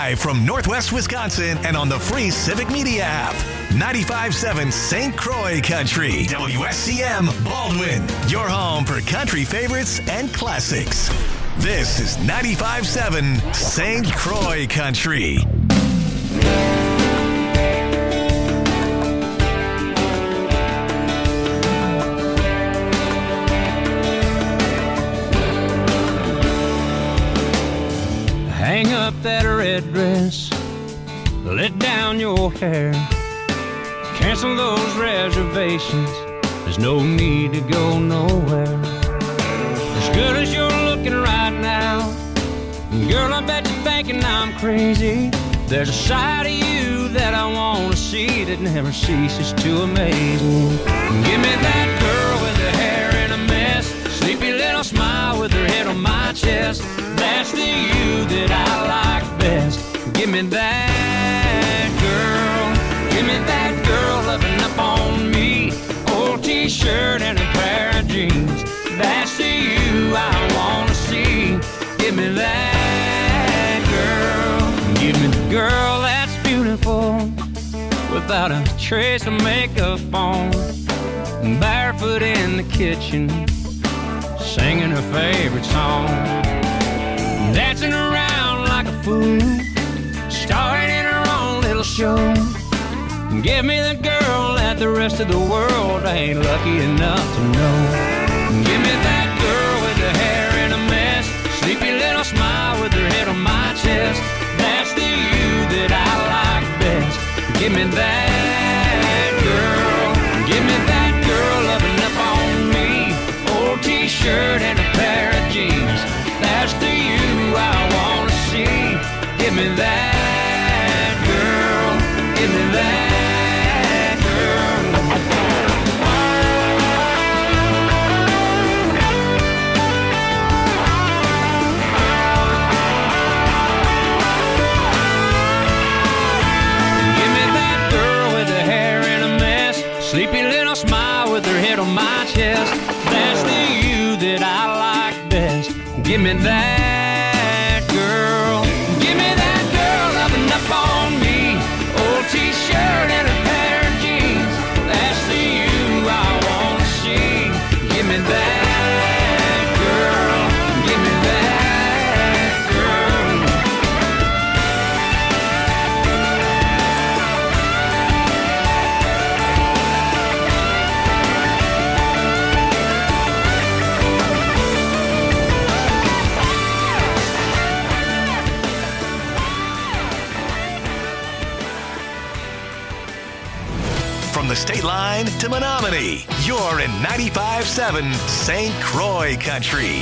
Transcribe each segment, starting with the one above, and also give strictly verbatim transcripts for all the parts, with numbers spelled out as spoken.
Live from Northwest Wisconsin and on the free Civic Media app. ninety-five point seven Saint Croix Country. W S C M Baldwin. Your home for country favorites and classics. This is ninety-five point seven Saint Croix Country. Hang up that red dress, let down your hair, cancel those reservations, there's no need to go nowhere. As good as you're looking right now, girl, I bet you're thinking I'm crazy. There's a side of you that I want to see that never ceases to amaze me. Give me that girl with her hair in a mess, sleepy little smile with her head on my chest. That's the you that I like best. Give me that girl, give me that girl loving up on me. Old t-shirt and a pair of jeans. That's the you I want to see. Give me that girl. Give me the girl that's beautiful, without a trace of makeup on, barefoot in the kitchen, singing her favorite song, dancing around like a fool, starring in her own little show. Give me the girl that the rest of the world ain't lucky enough to know. Give me that girl with the hair in a mess, sleepy little smile with her head on my chest. That's the you that I like best. Give me that girl, give me that girl loving up on me. Old t-shirt and a pair of jeans. That's the you I want to see. Give me that girl, give me that girl. Give me that girl with her hair in a mess, sleepy little smile with her head on my chest. That's the you that I like best. Give me that girl, give me that girl loving up on me. Old t-shirt and a pair of jeans. That's the you I want to see. Give me that girl, give me that girl. From the state line to Menominee, you're in ninety-five point seven Saint Croix Country.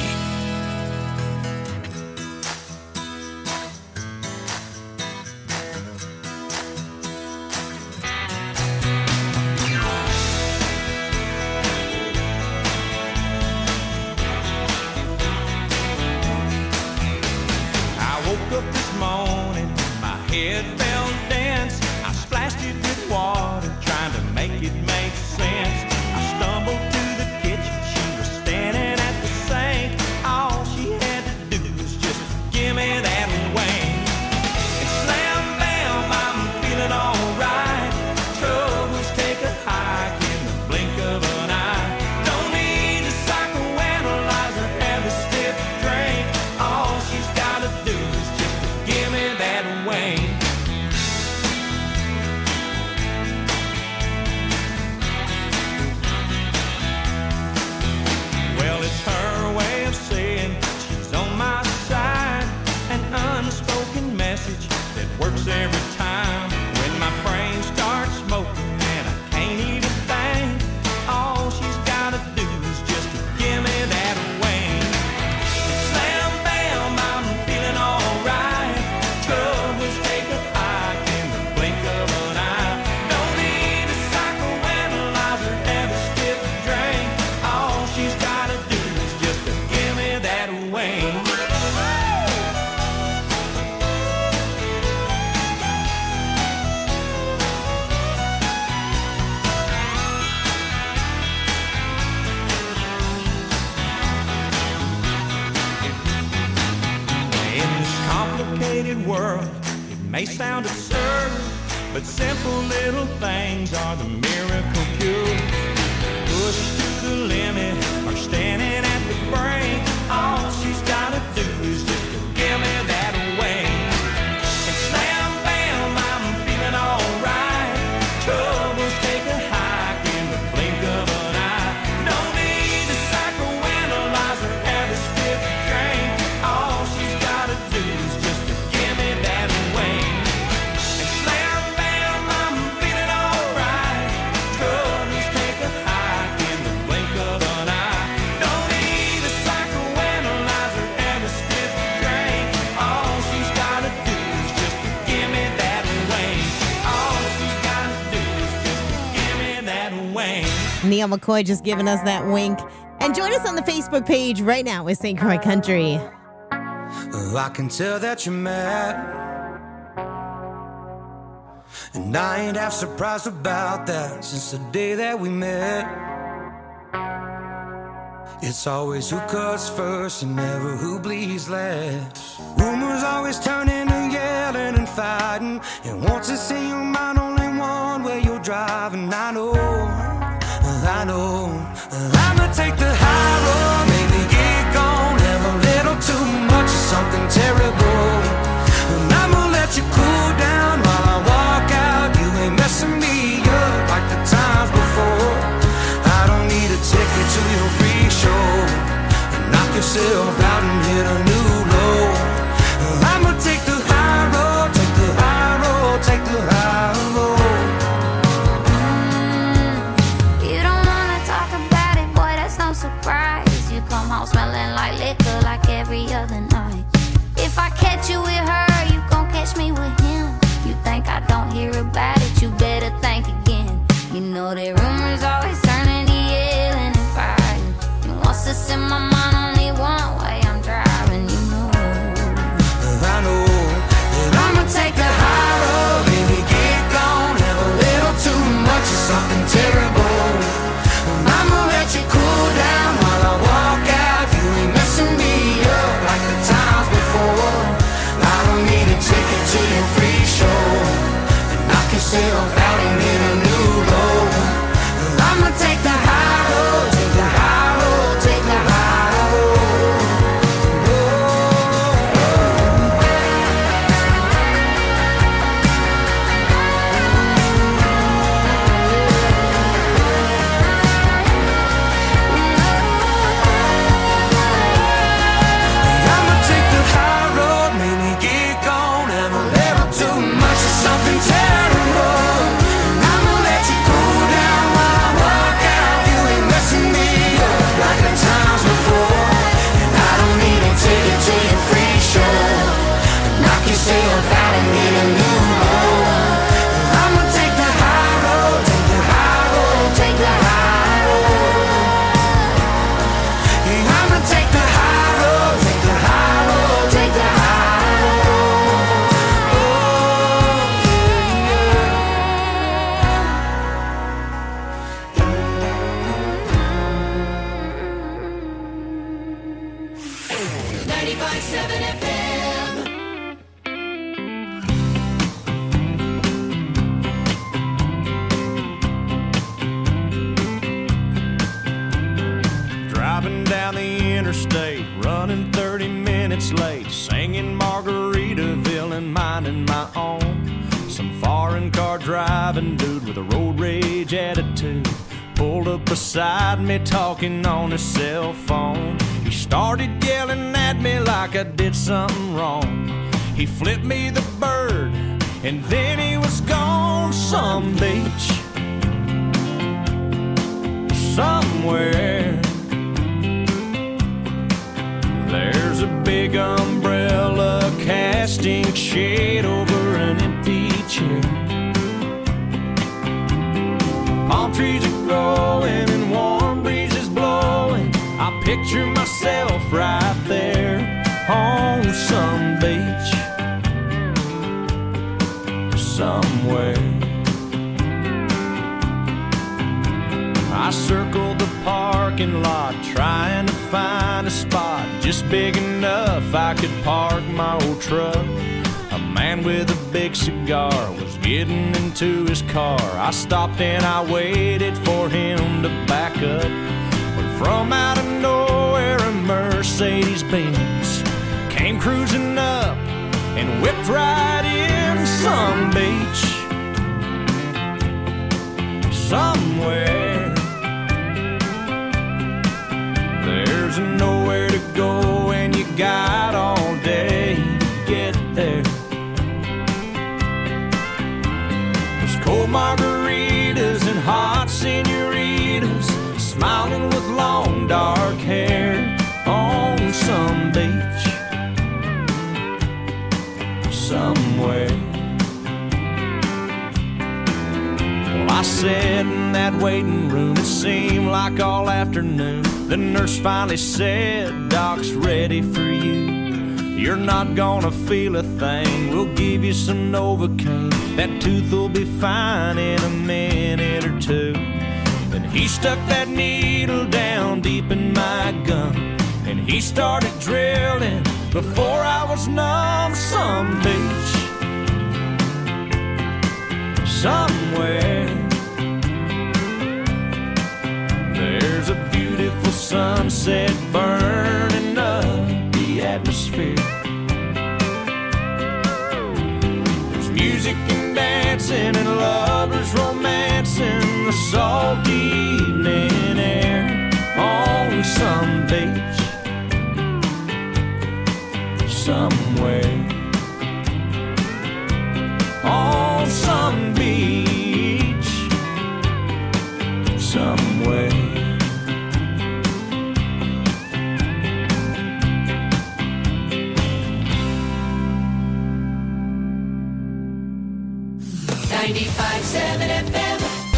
I woke up this morning, my head felt dense. I splashed it with water, trying to make it make sense. I stumbled to the kitchen, she was standing at the sink. All she had to do was just give me that wing. And slam bam, I'm feeling alright. Troubles take a hike in the blink of an eye. Don't need to psychoanalyze or have a stiff drink. All she's gotta do is just give me that wing. Well, it's her way of saying she's on my side. An unspoken message that works every time. When my brain starts smoking and I can't eat a thing, all she's gotta do is just give me that wing. Slam bam, I'm feeling alright. Troubles take a hike in the blink of an eye. Don't need a psychoanalyze or have a stiff drink. All she's gotta do is just give me that wing. In this complicated world, it may sound absurd, but simple little things are the miracle cure. Pushed to the limit or standing at the brink, all she's gotta do is just to give me that wing. And slam bam, I'm feeling alright. Troubles take a hike in the blink of an eye. No need to psychoanalyze or have a stiff drink. All she's gotta do is just to give me that wing. And slam bam, I'm feeling alright. Troubles take a hike in the blink of an eye. No need to psychoanalyze or have a stiff drink. All she's gotta do is just to give me that wing. All she's gotta do is just to give me that wing. Neil McCoy just giving us that wink. And join us on the Facebook page right now with Saint Croix Country. Oh, I can tell that you're mad, and I ain't half surprised about that. Since the day that we met, it's always who cuts first and never who bleeds last. Rumors always turn into yelling and fighting, and once it's in your mind, only one way you're driving. I know, I know, I'ma take the high road, maybe get gone, have a little too much of something terrible, and I'ma let you cool down while I walk out. You ain't messing me up like the times before. I don't need a ticket to your free show. Knock yourself out and hit a new low. I'ma take the high road, take the high road, take the high road. You don't wanna talk about it, boy, that's no surprise. You come home smelling like liquor like every other night. If I catch you with her, you gon' catch me with him. You think I don't hear about it, you better think again. You know that rumors always turn into yelling and fighting. And once it's in my mind, only one way I'm driving, you know. I know that I'ma take the high road, baby, get gone, have a little too much of something terrible. I'ma let you cool down while I walk out. You ain't messing me up like the times before. I don't need a ticket to your free show. Knock yourself out and hit a new low. I'ma take the high road, take the high road, take the high road. I'ma take the high road, maybe get gone, have a little too much of something terrible. And I'ma let you cool down while I walk out. You ain't messing me up like the times before. And I don't need a ticket to your free show. Knock yourself out and hit a new low. I'ma take the high road, take the high road, take the high road. Yeah, I'ma take the high road, take the high road, take the high road. ninety-five seven F M. Driving down the interstate, running thirty minutes late, singing Margaritaville and minding my own. Some foreign car driving dude with a road rage attitude pulled up beside me talking on his cell phone. He started yelling at me like I did something wrong. He flipped me the bird and then he was gone. Some beach somewhere, there's a big umbrella casting shade over an empty chair. Palm trees are growing and warm breezes blowing. I picture myself right there on some beach somewhere. I circled the parking lot trying to find a spot just big enough I could park my old truck. A man with a big cigar was getting into his car. I stopped and I waited for him to back up. When from out of nowhere a Mercedes Benz came cruising up and whipped right in some beach somewhere. There's nowhere to go and you got all day to get there. There's cold margaritas and hot senoritas smiling with long dark hair on some beach somewhere. Well, I sat in that waiting room, it seemed like all afternoon. The nurse finally said, Doc's ready for you. You're not gonna feel a thing, we'll give you some Novocaine. That tooth will be fine in a minute or two. Then he stuck that needle down deep in my gum, and he started drilling before I was numb. Some beach somewhere, there's a beautiful sunset burning up the atmosphere. There's music and dancing and lovers romancing the salty evening air on some beach somewhere. On some beach somewhere. ninety-five seven F M.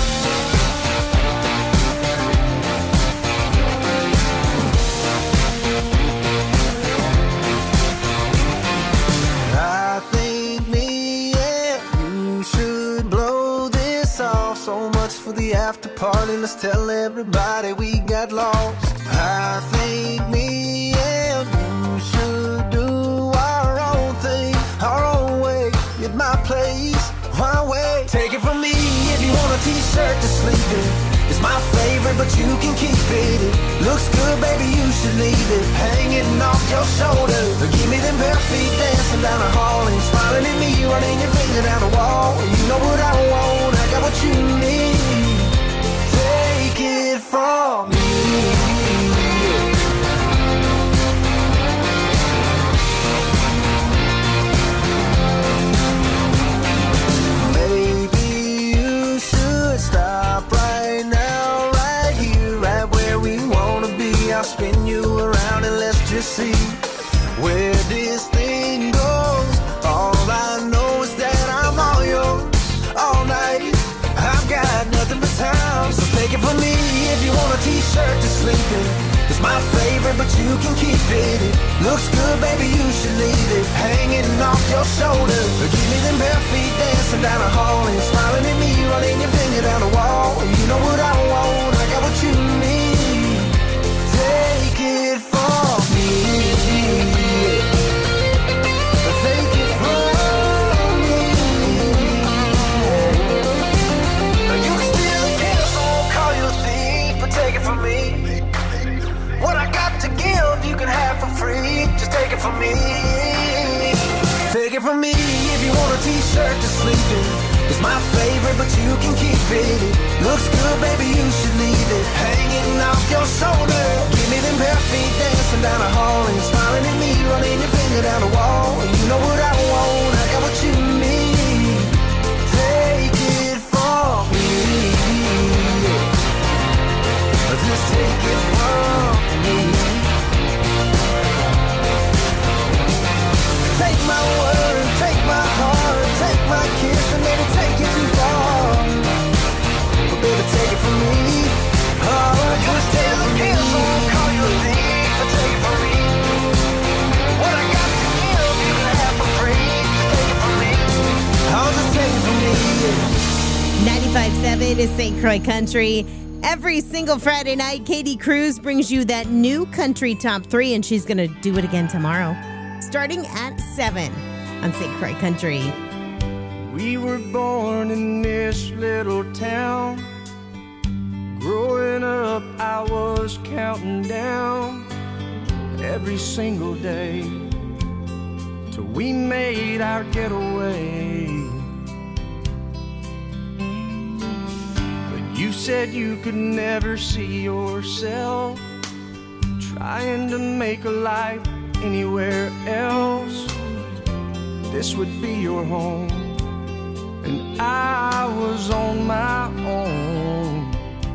I think me and you should blow this off. So much for the after party, let's tell everybody we got lost. I think me and you should do our own thing, our own way, at my place, my way. Take it from me, if you want a t-shirt to sleep in, it's my favorite, but you can keep it. It looks good, baby, you should leave it hanging off your shoulder. Give me them bare feet dancing down the hall and smiling at me, running your finger down the wall. You know what I want, I got what you need. Take it from me. Maybe you should stop right now, right here, right where we wanna be. I'll spin you around and let's just see where this thing goes. All I know is that I'm all yours all night. I've got nothing but time, so take it from me. If you want a t-shirt to sleep in, it's my favorite, but you can keep it. It looks good, baby, you should leave it hanging off your shoulder. Give me them bare feet dancing down the hall and smiling at me, running your finger down the wall. You know what I want, I got what you need. Take it from me. Take it from me. You can still get us, I won't call you a thief, but take it from me. What I got to give, you can have for free. Just take it from me. Take it from me. If you want a t-shirt to sleep in, it's my favorite, but you can keep it. It looks good, baby, you should leave it hanging off your shoulder. Give me them bare feet dancing down the hall and smiling at me, running your finger down the wall. You know what I want, I got what you need. Take it from me. Just take it from me. Take my word, take my heart, take my kiss, and maybe take it too far. But baby, take it from me. Oh, just take it from me. I won't call you a thief, but take it from me. What I got to give, you can have for free. Just take it from me. Oh, just take it from me. ninety-five seven is Saint Croix Country. Every single Friday night, Katie Cruz brings you that new country top three, and she's going to do it again tomorrow, starting at seven. on Saint Croix Country. We were born in this little town. Growing up, I was counting down every single day till we made our getaway. But you said you could never see yourself trying to make a life anywhere else. This would be your home, and I was on my own.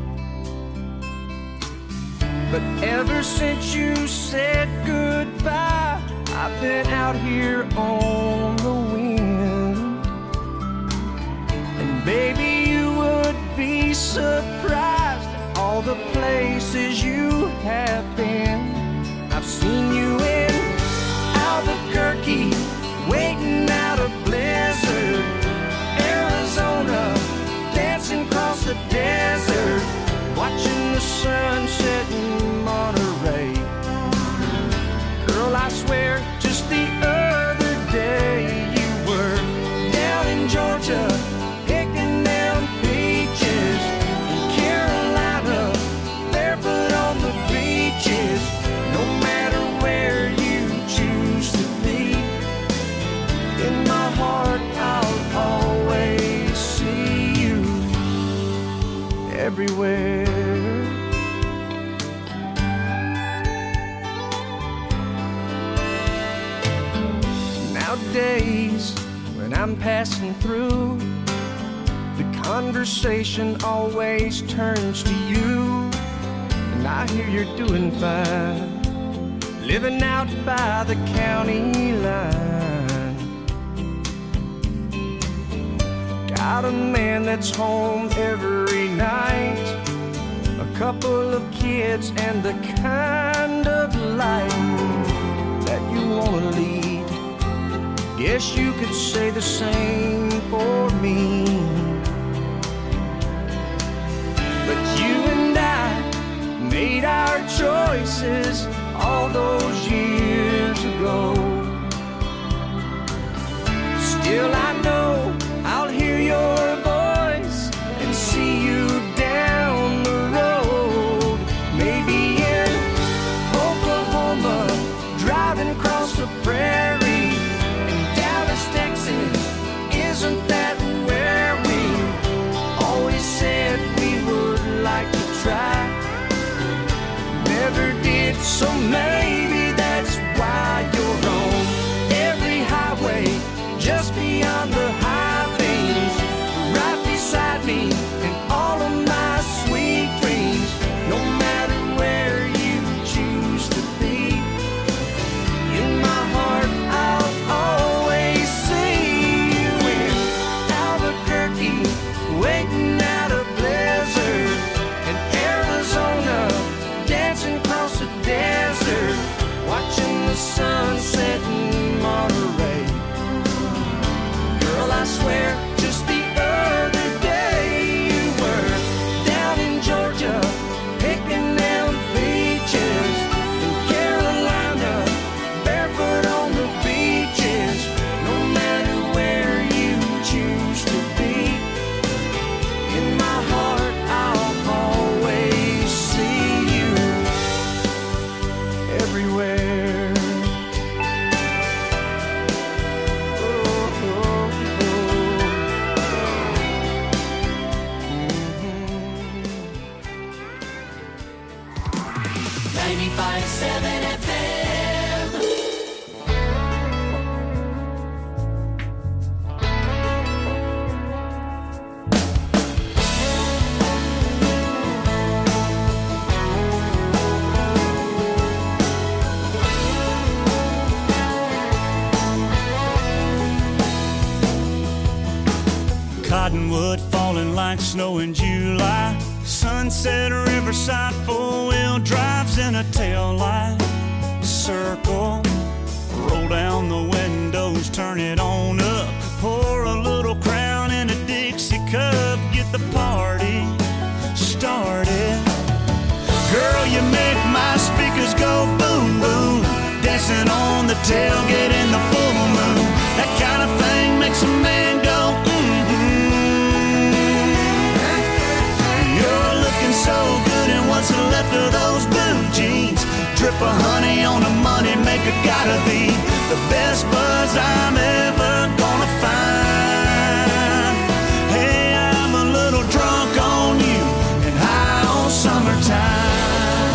But ever since you said goodbye, I've been out here on the wind. And baby, you would be surprised at all the places you have been. I've seen you in Albuquerque, waiting out a blizzard, Arizona, dancing across the desert, watching the sunset in Monterey. Girl, I swear, just the other day you were down in Georgia, picking them peaches, in Carolina, barefoot on the beaches. No matter where you choose to be, in my heart I'll always see you everywhere. Nowadays, when I'm passing through, the conversation always turns to you. And I hear you're doing fine, living out by the county line. Got a man that's home every night, a couple of kids, and the kind of life that you wanna lead. Guess you could say the same for me. But you and I made our choices all those years ago. Still I know I'll hear your voice and see you down the road. Maybe in Oklahoma, driving across the prairie. In Dallas, Texas, isn't that where we always said we would like to try? Never did, so maybe that's why you're on every highway, just beyond the high things, right beside me in all of my sweet dreams. No matter where you choose to be, in my heart I'll always see you in Albuquerque, waiting out a blizzard, in Arizona, dancing across the desert, watching the sunset in Monterey. Girl, I swear, just the other day you were down in Georgia, picking them peaches, in Carolina, barefoot on the beaches. No matter where you choose to be, in my heart I'll always see you everywhere. Oh, oh, ninety-five seven F M. Cottonwood falling like snow in July. Sunset Riverside, four-wheel drives in a tail light. Circle, roll down the windows, turn it on up. Pour a little Crown in a Dixie cup, get the party started. Girl, you make my speakers go boom, boom. Dancing on the tailgate in the full moon. That drip of honey on a money maker. Gotta be the best buzz I'm ever gonna find. Hey, I'm a little drunk on you and high on summertime.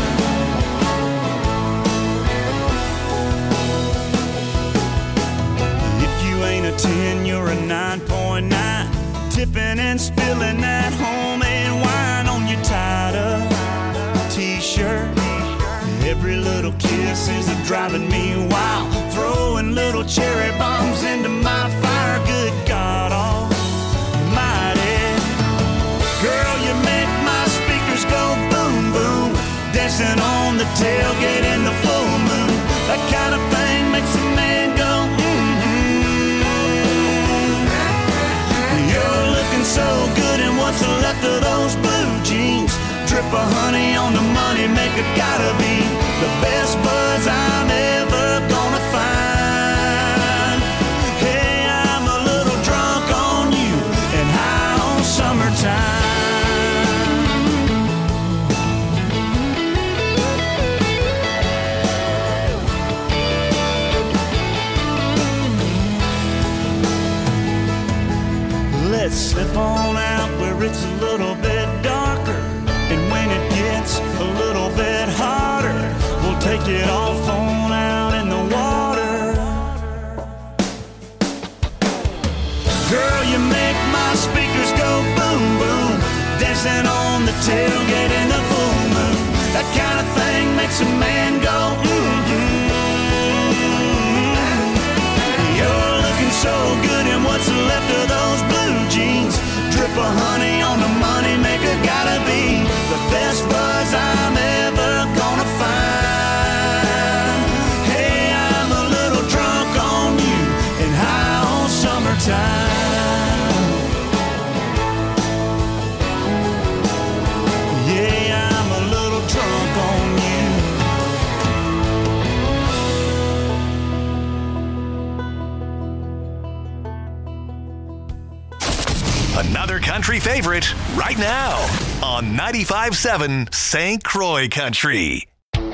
If you ain't a ten, you're a nine point nine. Tipping and spilling that homemade wine on your tied-up t-shirt. Every little kiss is a driving me wild, throwing little cherry bombs into my fire. Good God almighty, girl, you make my speakers go boom boom, dancing on the tailgate in the full moon. That kind of thing makes a man go mm-hmm. You're looking so good in what's left of those blue jeans. Drip of honey on the money maker. Gotta be the best buzz I'm ever gonna find. Hey, I'm a little drunk on you and high on summertime. Let's slip on out where it's a little bit darker, and when it gets a little bit hotter, we'll take it off on out in the water. Girl, you make my speakers go boom boom, dancing on the tailgate in the full moon. That kind of thing makes a man go mm-hmm. You're looking so good in what's left of those blue jeans. Drip of honey on the money maker. Gotta be the best buzz I'm ever gonna find. Hey, I'm a little drunk on you and high on summertime. Yeah, I'm a little drunk on you. Another country favorite right now on ninety-five point seven Saint Croix Country.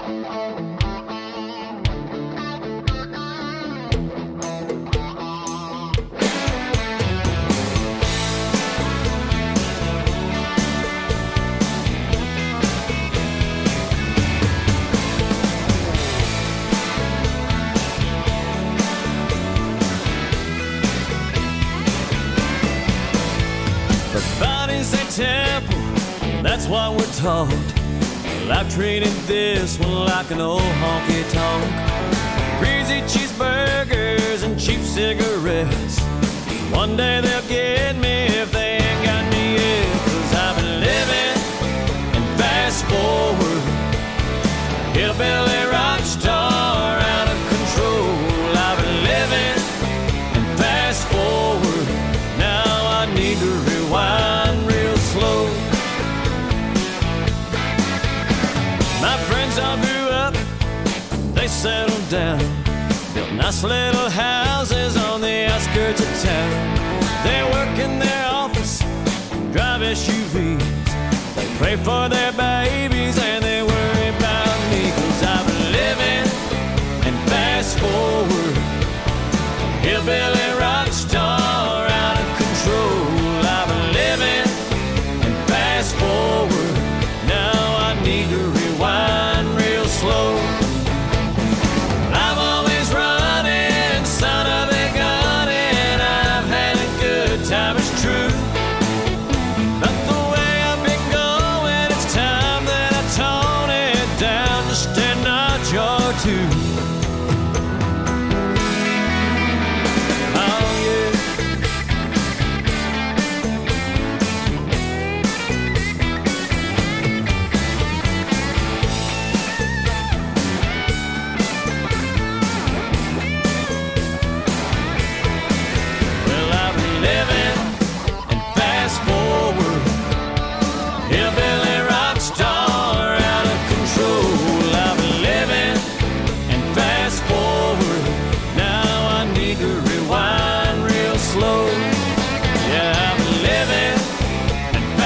Body's a temple, that's what we're taught. Well, I've treated this one like an old honky tonk. Greasy cheeseburgers and cheap cigarettes. One day they'll get me if they ain't got me yet. Cause I've been living and fast forward, hillbilly rock star out of control. I've been living and fast forward, now I need to rewind real slow. My friends all grew up, they settled down, built nice little houses on the outskirts of town. They work in their office, drive S U Vs, they pray for their babies and they worry about me. Cause I've been living and fast forward, hillbilly rock star out of control. I've been living and fast forward, now I need to rewind real slow. I'm always running, son of a gun, and I've had a good time, it's true. But the way I've been going, it's time that I tone it down just a notch or two.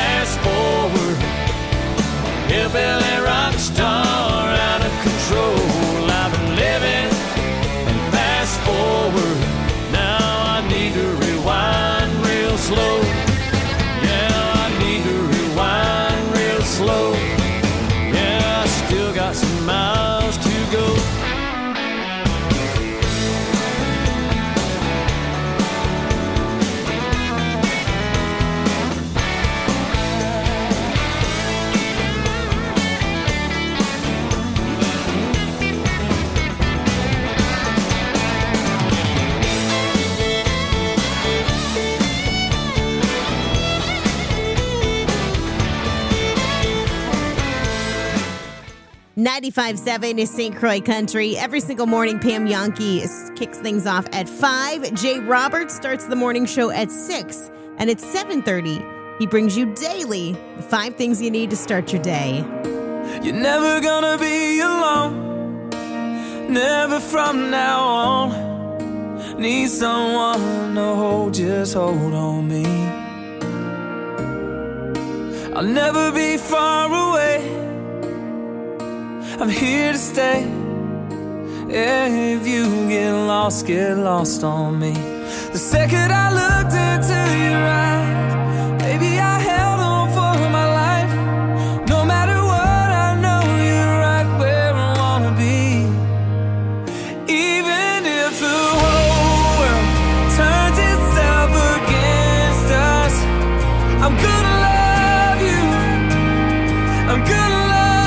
Hillbilly rock star out of control. ninety-five point seven is Saint Croix Country. Every single morning, Pam Yonke is- kicks things off at five. Jay Roberts starts the morning show at six. And at seven thirty, he brings you daily the five things you need to start your day. You're never gonna be alone. Never from now on. Need someone to hold, just hold on me. I'll never be far away. I'm here to stay. Yeah, if you get lost, get lost on me. The second I looked into your eyes, baby, I held on for my life. No matter what, I know you're right where I wanna be. Even if the whole world turns itself against us, I'm gonna love you. I'm gonna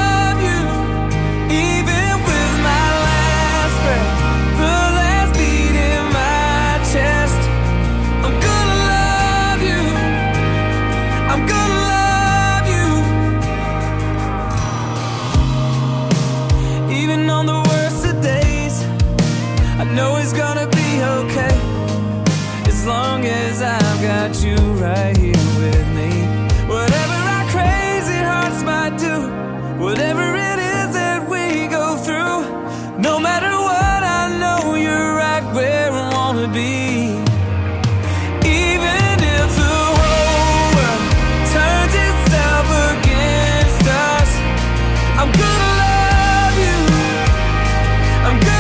know it's gonna be okay, as long as I've got you right here with me. Whatever our crazy hearts might do, whatever it is that we go through, no matter what, I know you're right where I wanna be. Even if the whole world turns itself against us, I'm gonna love you. I'm gonna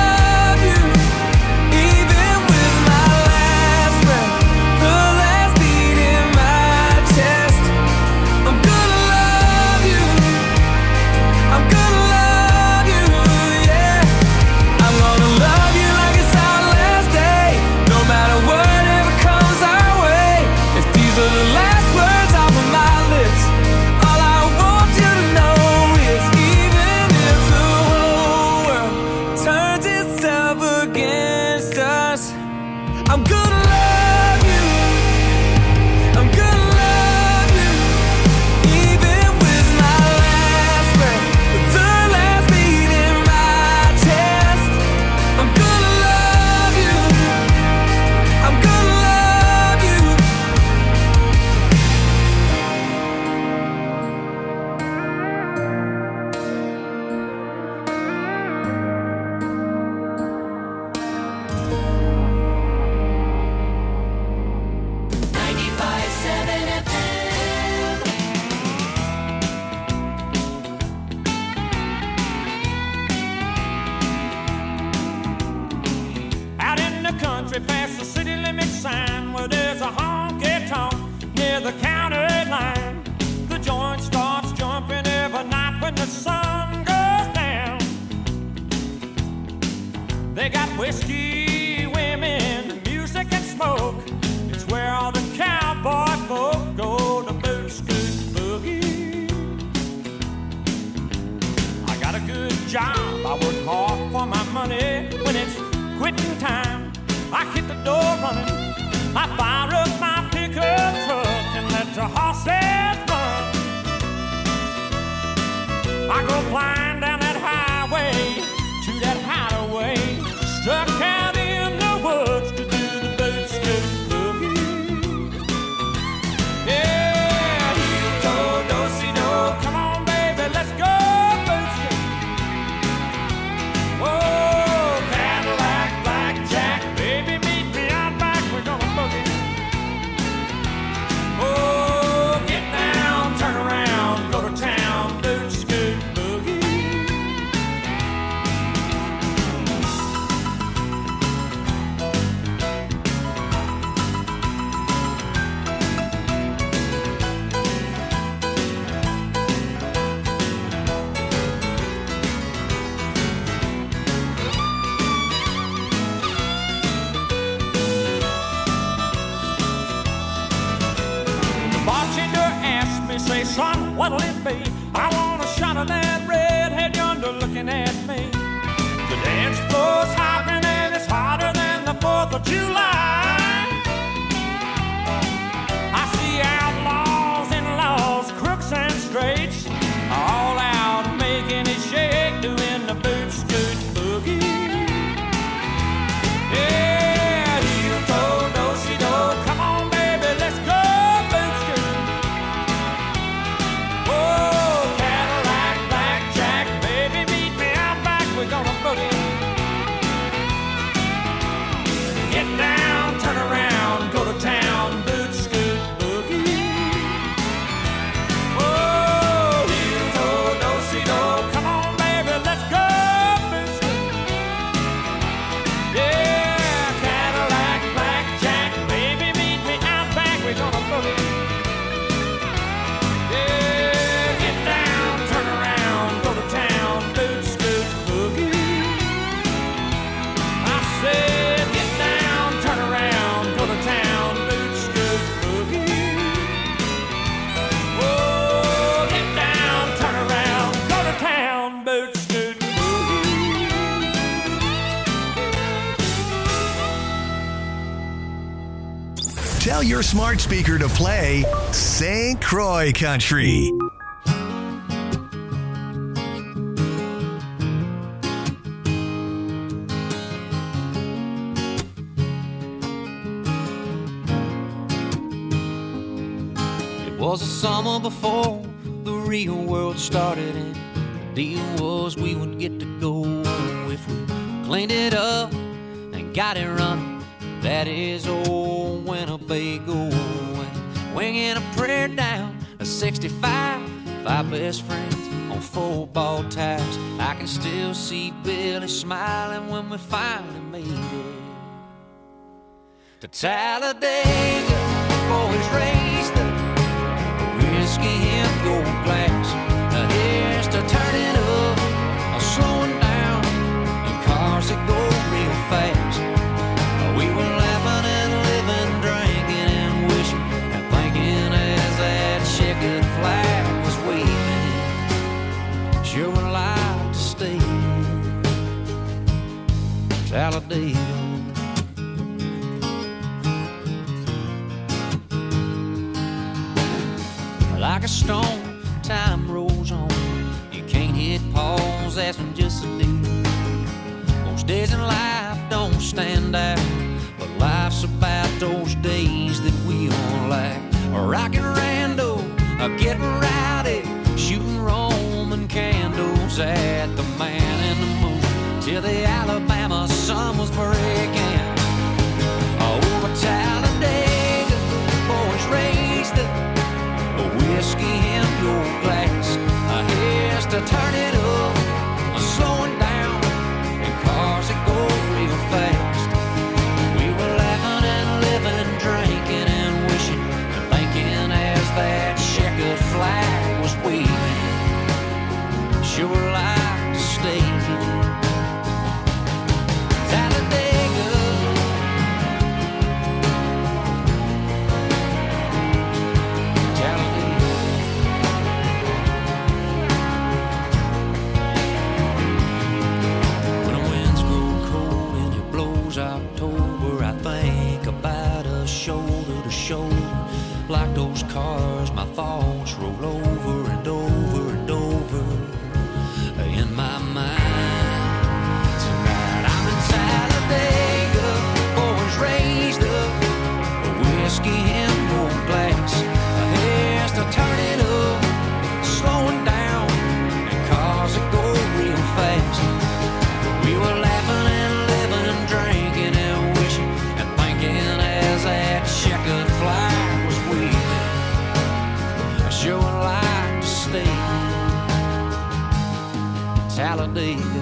what'll it be? I want a shot of that redhead yonder looking at me. The dance floor's hopping and it's hotter than the fourth of July. I see outlaws and laws, crooks and straights, all out making it shake. Tell your smart speaker to play Saint Croix Country. It was the summer before the real world started, and the deal was we would get to go if we cleaned it up and got it running. That is old Winnebago, and winging a prayer down a sixty-five, five best friends on football tires. I can still see Billy smiling when we finally made it to Talladega. Boys raised the whiskey in gold glass. Now here's to turning up, or slowing down in cars that go real fast. We were laughing and living, drinking and wishing and thinking as that checkered flag was waving. Sure would like to stay in Talladega. Like a storm, time rolls on. You can't hit pause, that's when just a day. Most days in life don't stand out, but life's about those days that we all like. Rockin' rando, getting rowdy, shooting Roman candles at the man in the moon till the Alabama sun was breaking. Over Talladega, boys raised up a whiskey in your glass. Here's to turn it up, slowing down in cars that go real fast. We were laughing and living, drinking and wishing and thinking as that checkered flag was waving. Sure would like to stay Talladega. Talladega. When the winds grow cold and it blows October, I think about us shoulder to shoulder. Like those cars, my thoughts roll over and over and over in my mind. Tonight I'm in Talladega, boys raised up a whiskey in your glass. Here's to turn it up, slowing down in cars that go real fast. We were laughing and living, drinking and wishing and thinking as that checkered flag was waving. I sure would like to stay Talladega.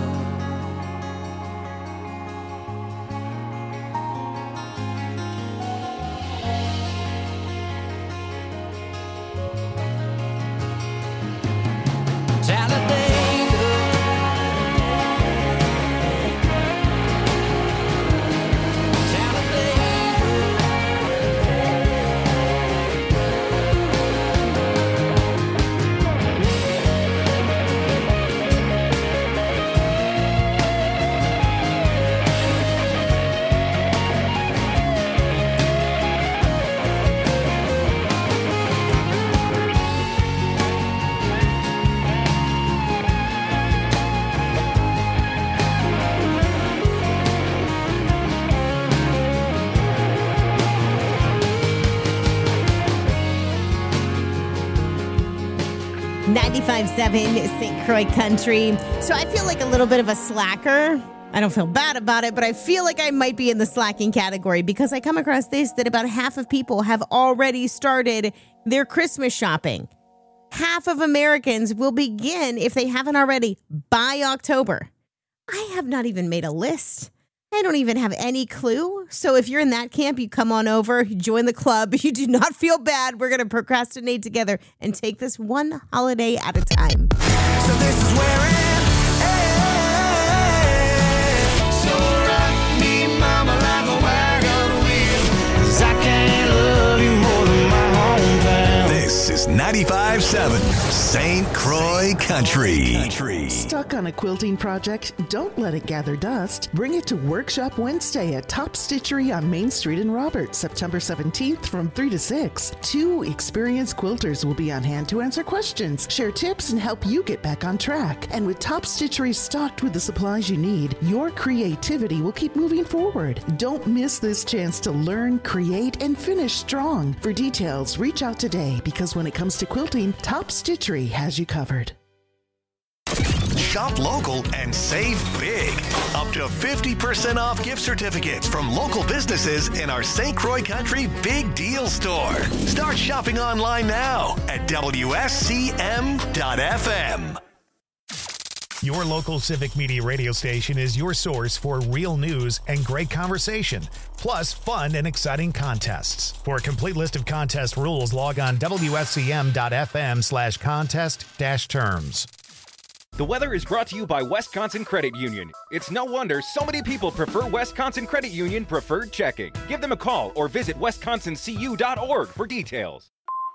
ninety-five point seven Saint Croix Country. So I feel like a little bit of a slacker. I don't feel bad about it, but I feel like I might be in the slacking category because I come across this that about half of people have already started their Christmas shopping. Half of Americans will begin, if they haven't already, by October. I have not even made a list. I don't even have any clue. So if you're in that camp, you come on over, you join the club. You do not feel bad. We're going to procrastinate together and take this one holiday at a time. So this is where it is. So rock me, mama, like a wagon wheel. 'Cause I can't love you more than my hometown. This is is ninety-five seven Saint Croix Country. Stuck on a quilting project? Don't let it gather dust. Bring it to Workshop Wednesday at Top Stitchery on Main Street in Roberts, September seventeenth from three to six. Two experienced quilters will be on hand to answer questions, share tips, and help you get back on track. And with Top Stitchery stocked with the supplies you need, your creativity will keep moving forward. Don't miss this chance to learn, create, and finish strong. For details, reach out today, because when it comes to quilting, Top Stitchery has you covered. Shop local and save big. Up to fifty percent off gift certificates from local businesses in our Saint Croix Country Big Deal Store. Start shopping online now at W S C M dot F M. Your local Civic Media radio station is your source for real news and great conversation, plus fun and exciting contests. For a complete list of contest rules, log on W S C M dot F M slash contest dash terms. The weather is brought to you by Wisconsin Credit Union. It's no wonder so many people prefer Wisconsin Credit Union Preferred Checking. Give them a call or visit wisconsin c u dot org for details.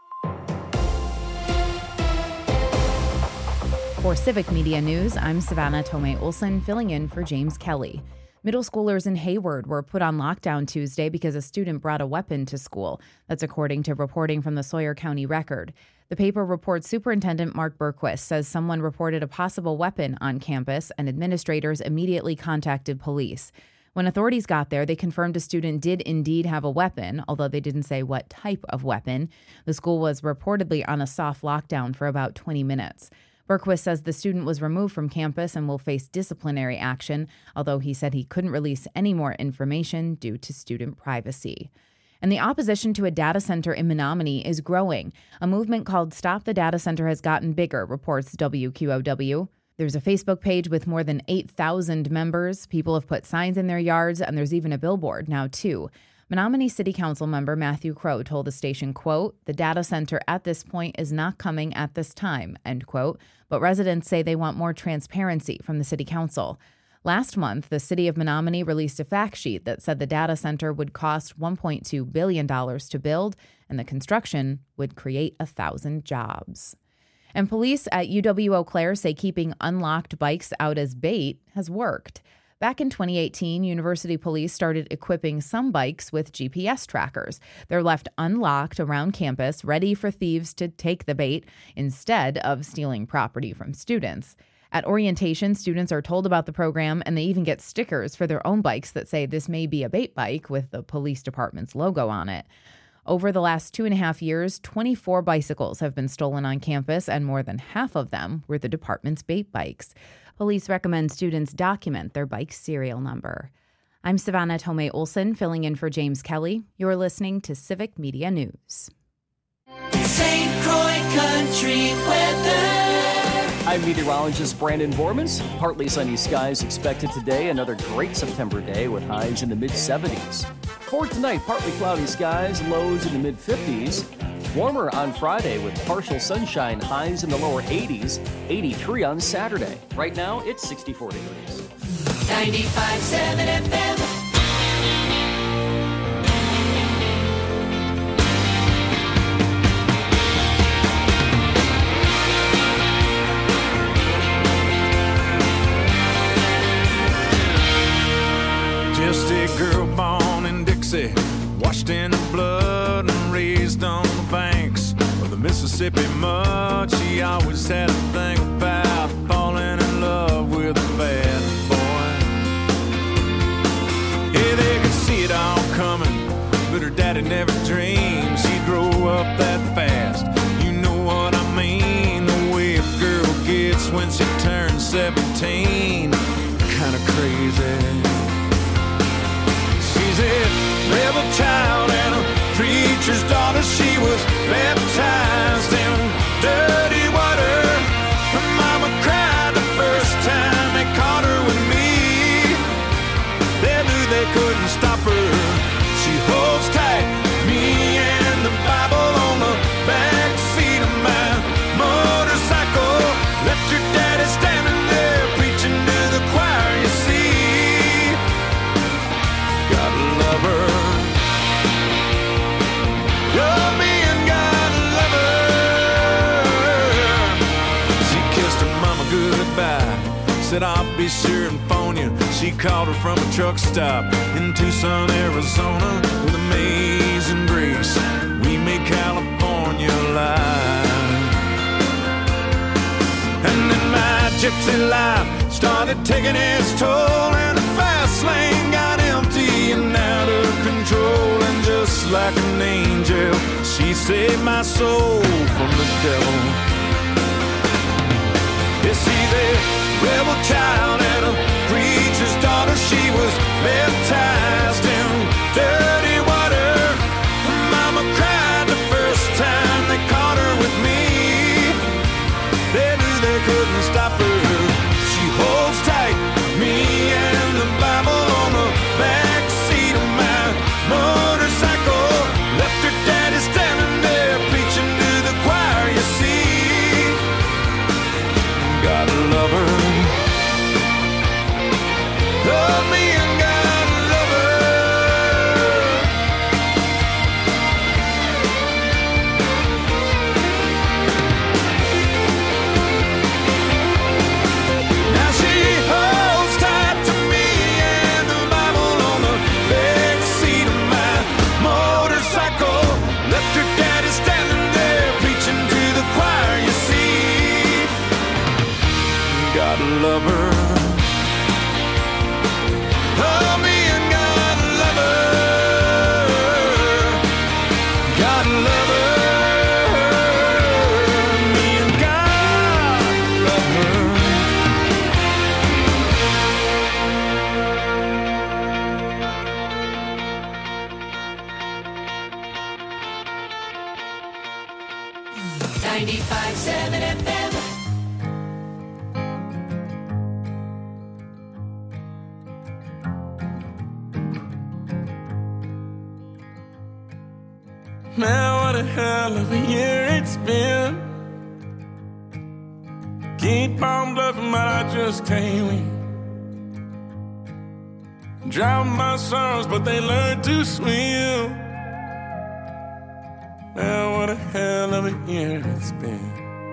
For Civic Media News, I'm Savannah Tomei-Olson, filling in for James Kelly. Middle schoolers in Hayward were put on lockdown Tuesday because a student brought a weapon to school. That's according to reporting from the Sawyer County Record. The paper reports Superintendent Mark Berquist says someone reported a possible weapon on campus, and administrators immediately contacted police. When authorities got there, they confirmed a student did indeed have a weapon, although they didn't say what type of weapon. The school was reportedly on a soft lockdown for about twenty minutes. Berquist says the student was removed from campus and will face disciplinary action, although he said he couldn't release any more information due to student privacy. And the opposition to a data center in Menominee is growing. A movement called Stop the Data Center has gotten bigger, reports W Q O W. There's a Facebook page with more than eight thousand members. People have put signs in their yards, and there's even a billboard now, too. Menominee City Council member Matthew Crow told the station, quote, "The data center at this point is not coming at this time," end quote. But residents say they want more transparency from the city council. Last month, the city of Menominee released a fact sheet that said the data center would cost one point two billion dollars to build, and the construction would create one thousand jobs. And police at U W Eau Claire say keeping unlocked bikes out as bait has worked. Back in twenty eighteen, University Police started equipping some bikes with G P S trackers. They're left unlocked around campus, ready for thieves to take the bait instead of stealing property from students. At orientation, students are told about the program, and they even get stickers for their own bikes that say this may be a bait bike with the police department's logo on it. Over the last two and a half years, twenty-four bicycles have been stolen on campus, and more than half of them were the department's bait bikes. Police recommend students document their bike's serial number. I'm Savannah Tomei-Olson, filling in for James Kelly. You're listening to Civic Media News. Saint Croix Country weather. I'm meteorologist Brandon Vormans. Partly sunny skies expected today. Another great September day with highs in the mid seventies. For tonight, partly cloudy skies, lows in the mid fifties. Warmer on Friday with partial sunshine, highs in the lower eighties, eighty-three on Saturday. Right now, it's sixty-four degrees. ninety-five point seven F M. Just a girl born in Dixie, washed in the blood and raised on the banks of the Mississippi mud. She always had a thing about falling in love with a bad boy. Yeah, they could see it all coming, but her daddy never dreamed she'd grow up that fast. You know what I mean, the way a girl gets when she turns seventeen. Kinda crazy. She's a rebel child and a preacher's daughter. She was baptized in dirty water. Her mama cried the first time they caught her with me. They knew they couldn't stop her. She holds tight, me and the Bible on the back seat of my motorcycle. Left your daddy standing there preaching to the choir, you see. Gotta love her. Love me and gotta love her. by. Said I'll be sure and phone you. She called her from a truck stop in Tucson, Arizona. With amazing grace, we made California live. And then my gypsy life started taking its toll, and the fast lane got empty and out of control. And just like an angel, she saved my soul from the devil. Yeah, she's a rebel child and a preacher's daughter. She was baptized in dirty water. Mama cried the first time they caught her with me. They knew they couldn't stop her. She holds tight, me and the Bible on the back seat of my motorcycle. Left her daddy standing there preaching to the choir, you see. Gotta love her. Love me and gotta love her. Now she holds tight to me and the Bible on the back seat of my motorcycle. Left her daddy standing there preaching to the choir, you see. Gotta love her. Love me and gotta love her. Gotta love her. Me and God love her. ninety-five seven F M. Man, what a hell of a year it's been. Keep on bluffing, but I just can't win. Drown my sorrows, but they learn to swim. Man, what a hell of a year it's been.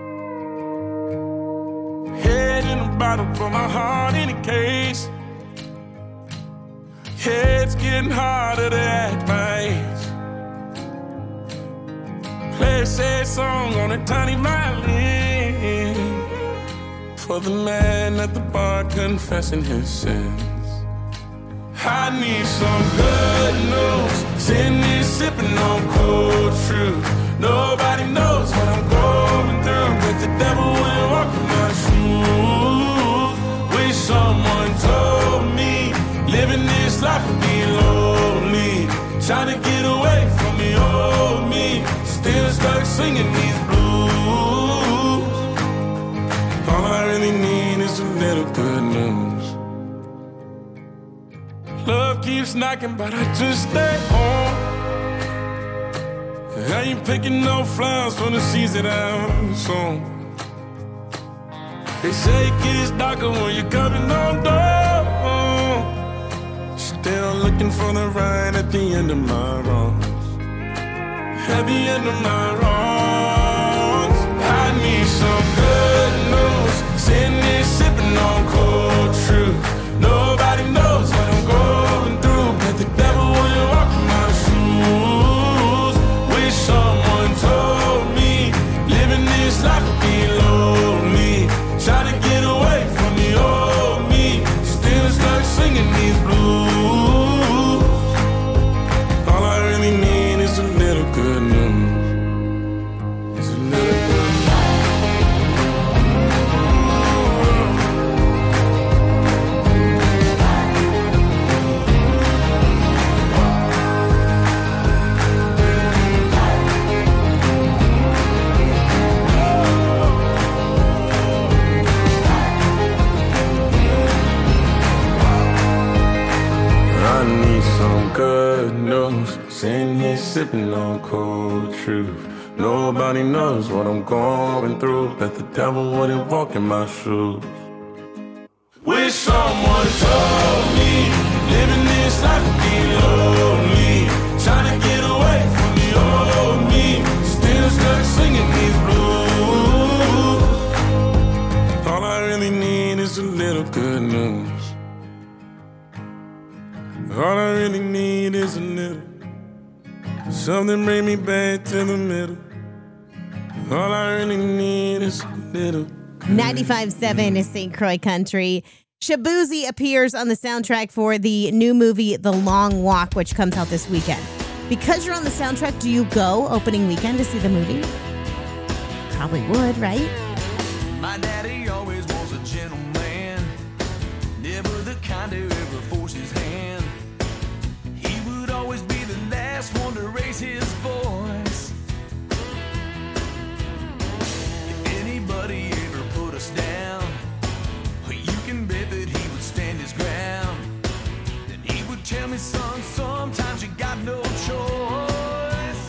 Head in a bottle, put my heart in a case. Yeah, it's getting harder to act my age. Play a sad song on a tiny violin for the man at the bar confessing his sins. I need some good news. Sitting here sipping on cold truth. Nobody knows what I'm going through, but the devil will walk in my shoes. Wish someone told me living this life would be lonely. Trying to get away from the old me. Still stuck singing these blues. All I really need is a little good news. Love keeps knocking, but I just stay home. I ain't picking no flowers for the seeds that I'm sown. They say it gets darker when you're coming on down. Still looking for the right at the end of my wrongs. At the end of my wrongs, I need some good news. Sitting here sipping on cold truth. Nobody knows what I'm going through, but the devil wouldn't walk in my shoes. Wish someone told me living this life would be lonely. Try to get away from the old me. Still stuck singing these blues. All I really need is a little good news. It's a little good news. I need some good news. Sitting here sipping on cold truth. Nobody knows what I'm going through, but the devil wouldn't walk in my shoes. Wish someone told me living this life would be lonely. Trying to get away from the old me. Still stuck singing these blues. All I really need just a little good news. All I really need is a little something bring me back to the middle. All I really need is a little. ninety-five point seven is Saint Croix Country. Shaboozey appears on the soundtrack for the new movie The Long Walk, which comes out this weekend. Because you're on the soundtrack, do you go opening weekend to see the movie? Probably would, right? My daddy always was a gentleman, never the kind to ever force his hand. He would always be the last one to raise his voice. If anybody ever put us down, you can bet that he would stand his ground. Then he would tell me, son, sometimes you got no choice.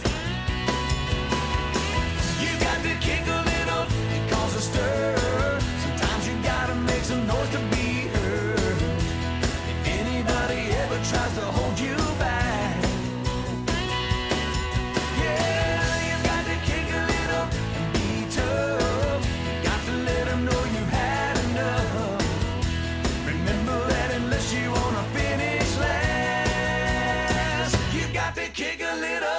You got to kick a little and cause a stir. Sometimes you gotta make some noise to be heard. If anybody ever tries to hold you back, yeah, you got to kick a little and be tough. You got to let them know you've had enough. Remember that unless you wanna finish last, you got to kick a little.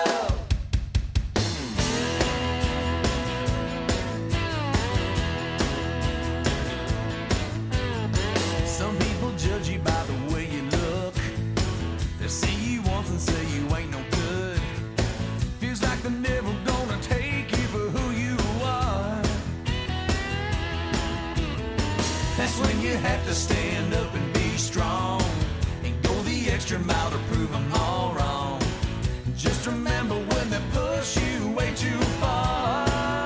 Some people judge you by the way you look. They see you once and say you ain't no good. Feels like they're never gonna take you for who you are. That's when you have to stand up and be strong and go the extra mile to prove them all wrong. Just remember when they push you way too far,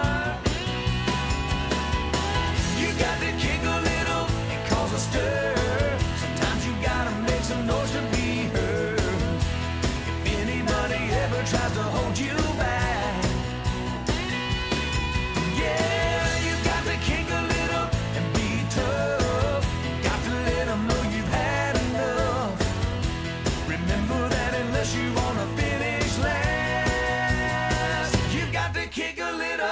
you got to kick a little and cause a stir. Sometimes you gotta make some noise to be heard. If anybody ever tries to hold you back, yeah, you got to kick a little and be tough. You got to let them know you've had enough. Remember that unless you wanna finish last, you got to kick a little.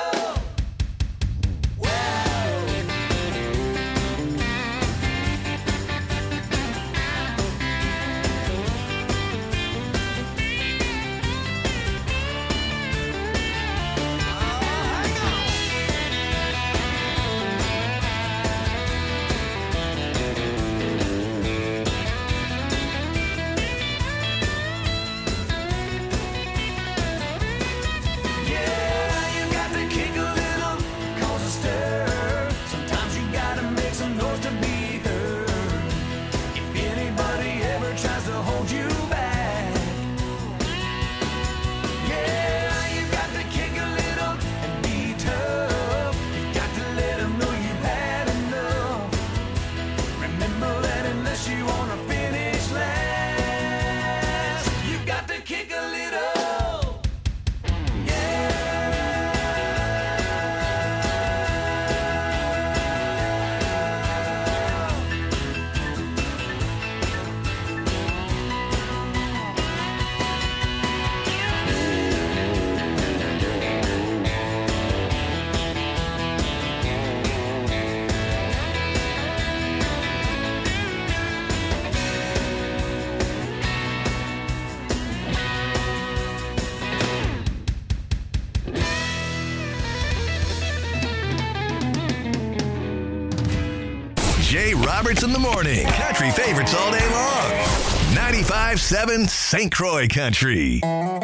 Jay Roberts in the morning. Country favorites all day long. ninety-five point seven Saint Croix Country.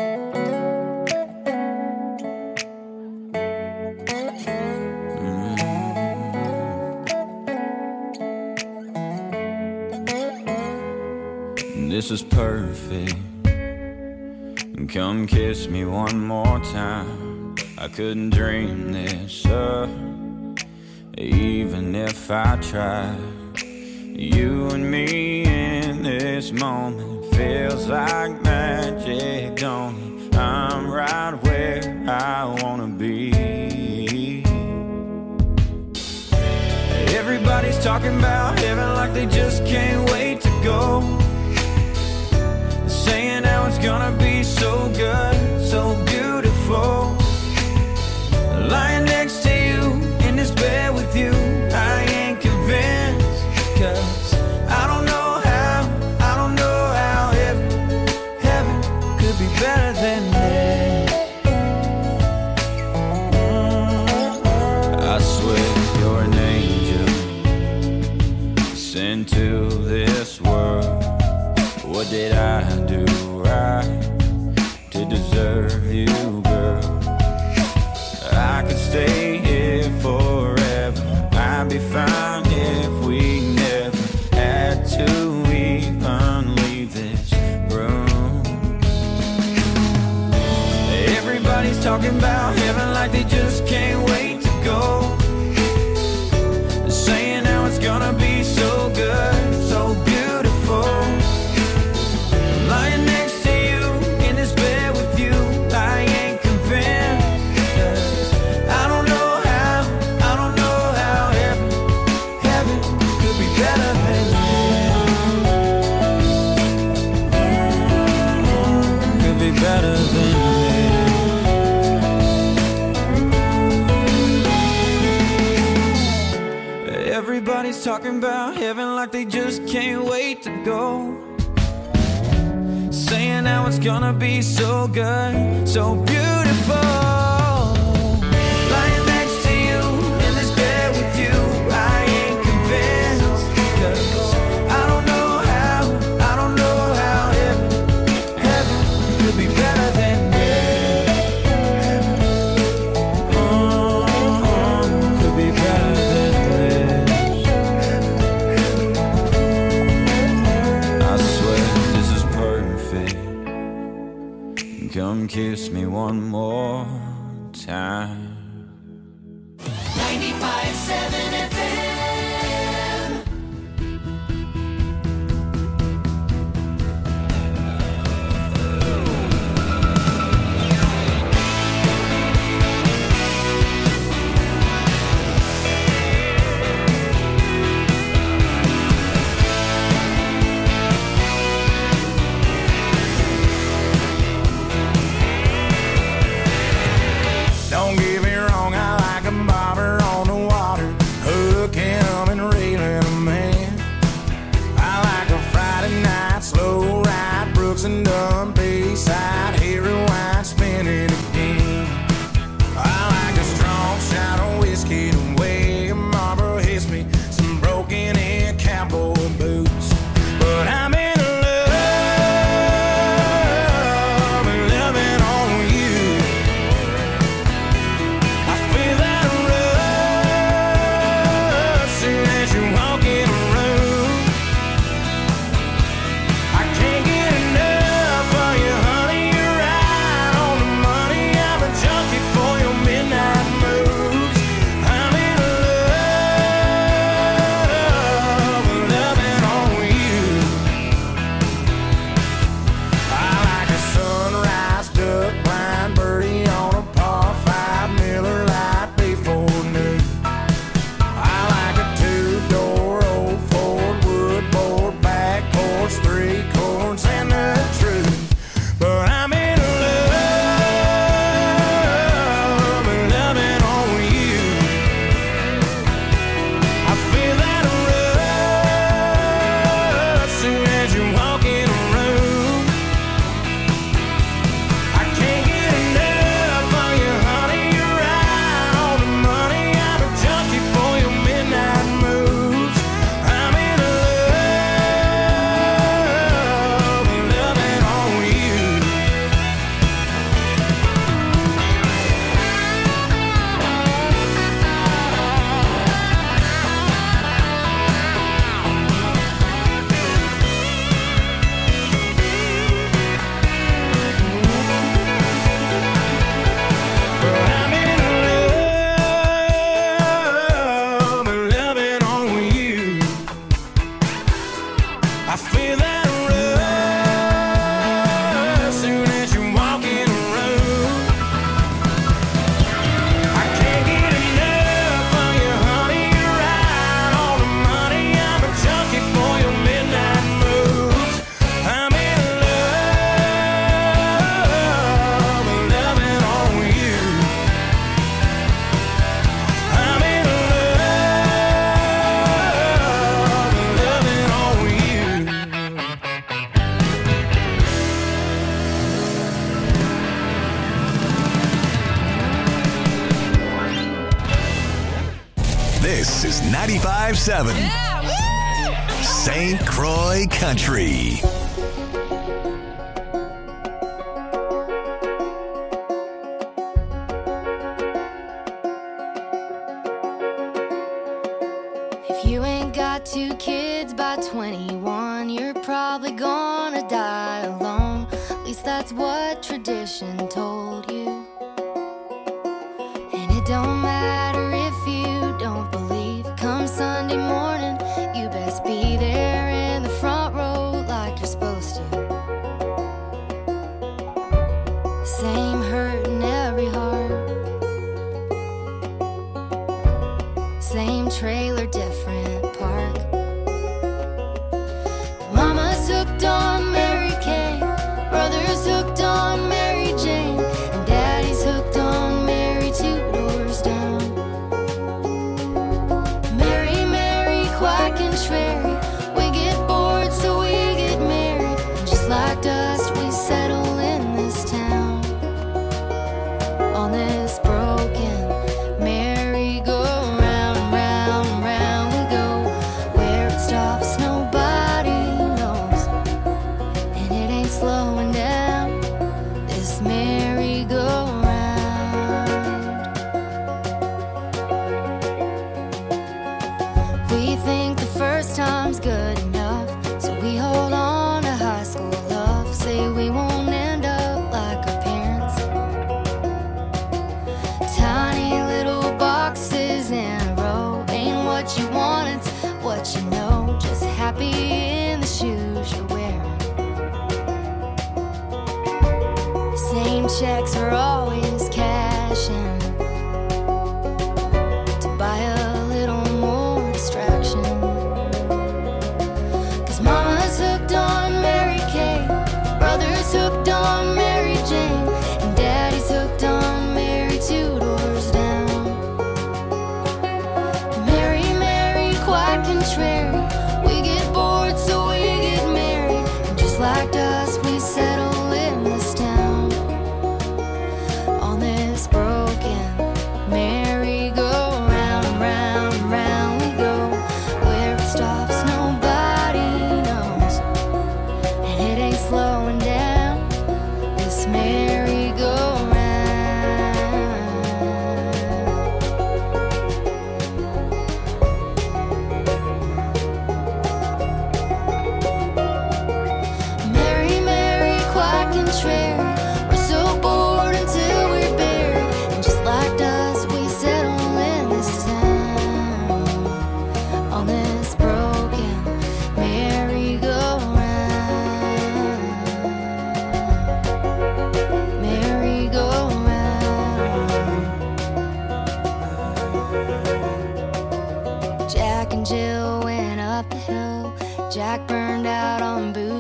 This is perfect. Come kiss me one more time. I couldn't dream this up, even if I tried. You and me in this moment feels like magic, don't it? I'm right where I wanna be. Everybody's talking about heaven like they just can't wait to go, saying how it's gonna be so good, so beautiful. Lying next to you in this bed with you, I ain't convinced. into this world. What did I do right to deserve you, girl? I could stay here forever. I'd be fine if we never had to even leave this room. Everybody's talking about heaven like they just can't wait to go. Saying how it's gonna be so good, so beautiful. Lying next to you in this bed with you, I ain't convinced. 'Cause I don't know how, I don't know how heaven, heaven could be better than this. Could be better than this. Everybody's talking about heaven like they just can't wait to go. Saying how it's gonna be so good, so beautiful. Lying next to you in this bed with you, I ain't convinced. 'Cause I don't know how, I don't know how heaven, heaven could be better than this. Oh, could be better than this. I swear this is perfect. Come kiss me one more time. ninety-five seven F M. Don't get me wrong, I like a bobber on the water, hooking him and reeling him in. I like a Friday night slow ride, Brooks and Dunn Bayside, here rewind, spin it again. I like a strong shot of whiskey, the way a Marlboro hits me, some broken in cowboy boots. But I'm in love and loving on you. I feel that rush soon as you walk in a room. I can't get enough of you, honey. You're right on the money. I'm a junkie for your midnight moves. I'm in love and loving on you. I like a sunrise, duck blind birdie on a par five, Miller Lite before noon. I like a two-door old Ford wood board, back porch, three chords and the truth. But I'm in love and loving on you. I feel that rush soon as you walk in a room. I can't get enough of you, honey. You're right on the money. I'm a junkie for your midnight moves. I'm in love and loving on you. But I'm in love and loving on you. I feel that rush soon as you walk in a room. I can't get enough of you, honey. You're right on the money. I'm a junkie for your midnight moves. I'm in love and loving on you. I'm in love and loving on you. This is ninety-five seven. Saint Croix Country. If you ain't got two kids by twenty-one, you're probably gonna die alone. At least that's what tradition told you. And it don't matter if you don't believe. Come Sunday morning, you best be there in the front row like you're supposed to. Same hurt in every heart, same trailer, different park. Mama's hooked on Mary Kay, brother's hooked on Mary Jane, and daddy's hooked on Mary two doors down. Mary, Mary, quack and Sherry, we get bored so we get married, and just like dust we settle in this town. On this broken merry-go-round, round, round we go. Where it stops nobody knows, and it ain't slowing down, this merry-go-round. We think the first time's good enough, so we hold on to high school love. Say we won't end up like our parents, tiny little boxes in a row. Ain't what you want, it's what you know. Just happy in the shoes you're wearing. Same checks are always cashing to buy a little more distraction. Cause mama's hooked on Mary Kay, brother's hooked on Mary Jane, and daddy's hooked on Mary two doors down. Mary, Mary, quack and Sherry, we get bored so we get married, and just like dust we settle in this town. On this broken merry-go-round, round, round we go. Where it stops nobody knows, and it ain't slowing down, this merry-go-round. Mary, Mary, quack and Sherry, we're so bored until we're buried, and just like dust we settle in this town. On this broken merry-go-round, merry-go-round. Jack and Jill went up the hill, Jack burned out on booze.